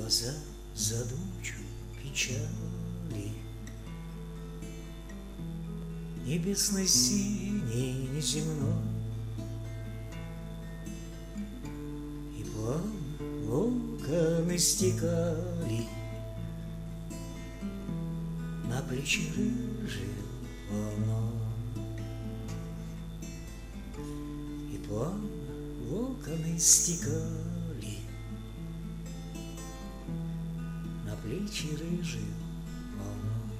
глаза задумчивы печали, небесной синей, неземной, и плавно локоны стекали на плечи рыжих волной, и плавно локоны стекали на плечи рыжих волной.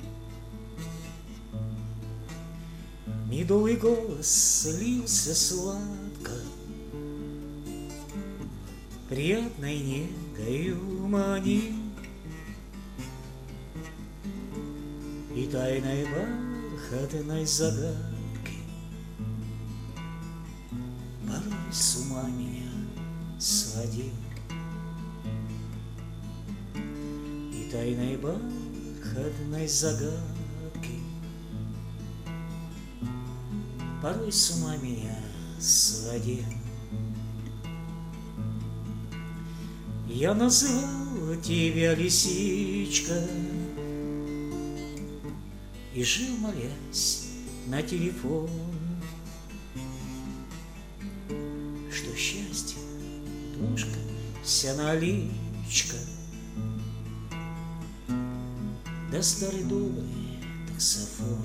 Медовый голос слился сладко, приятной негою манил, и тайной бархатной загадки порой с ума меня сводил, и тайной бархатной загадки порой с ума меня сводил. Я называл тебя лисичка и жил, молясь на телефон, что счастье, дружка, вся наличка, да старый добрый таксофон,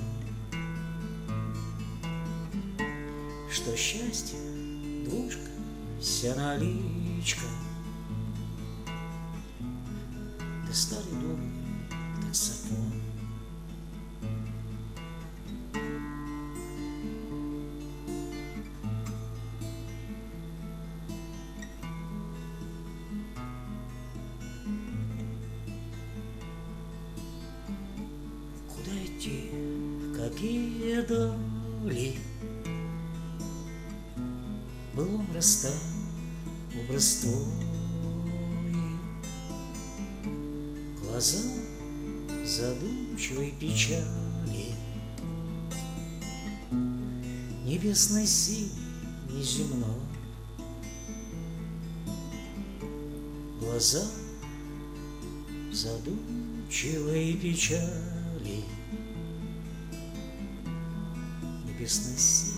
что счастье, дружка, вся наличка, да старый добрый таксофон. Куда идти, в какие дали, былом растал образ твой, глаза задумчивой печали, небесной синей, неземной, глаза задумчивой печали, небесной синей.